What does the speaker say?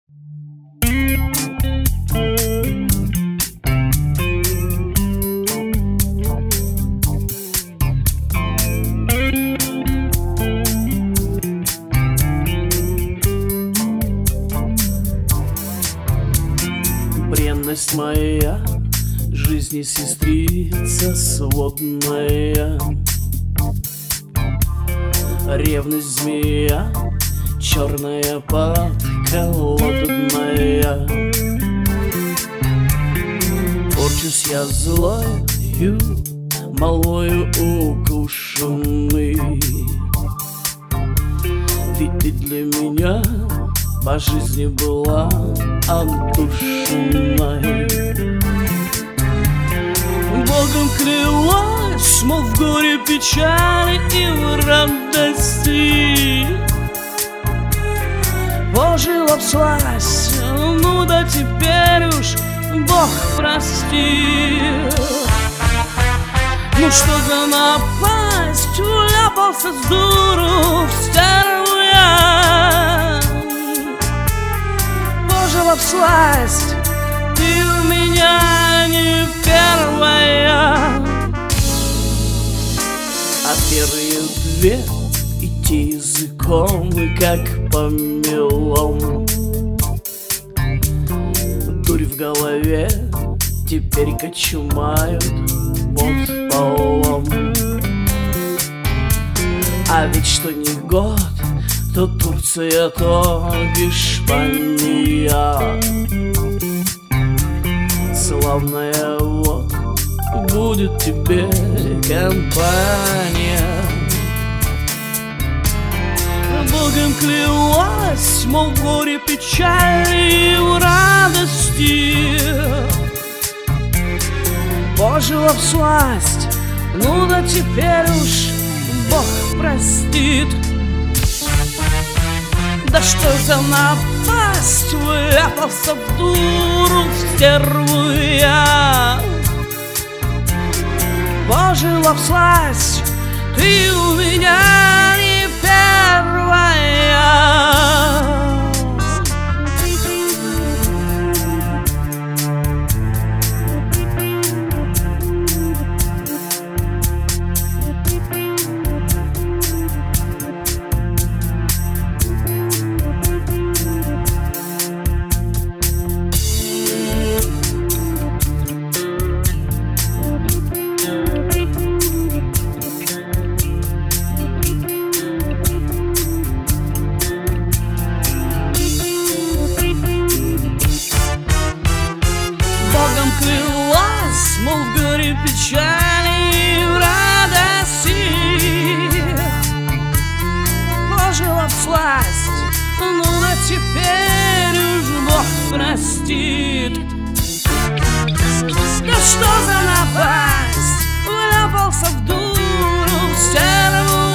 Бренность моя, жизни сестрица сводная, ревность змея, черная подколодная. Порчусь я злою, молвою укушенный. Ты для меня по жизни была отдушиной. Богом клялась, мол, в горе, печали и в радости пожила всласть, ну да теперь уж Бог прости. Ну что за напасть, уляпался с дуру в стерву я. Пожила всласть, ты у меня не первая. А первые две идти языком, как по мелам. Дурь в голове теперь кочумают под полом. А ведь что не год, то Турция, то Испания. Славная вот будет тебе компания. Богом клялась, мол, в горе, печали и в радости пожила всласть, ну да теперь уж Бог простит. Да что за напасть, вляпался в дуру, в стерву я. Пожила всласть, ты у меня не первая. Богом клялась, мол, в горе, печали и в радости пожила всласть, ну да теперь уж Бог простит. Да что за напасть, вляпался в дуру, в стерву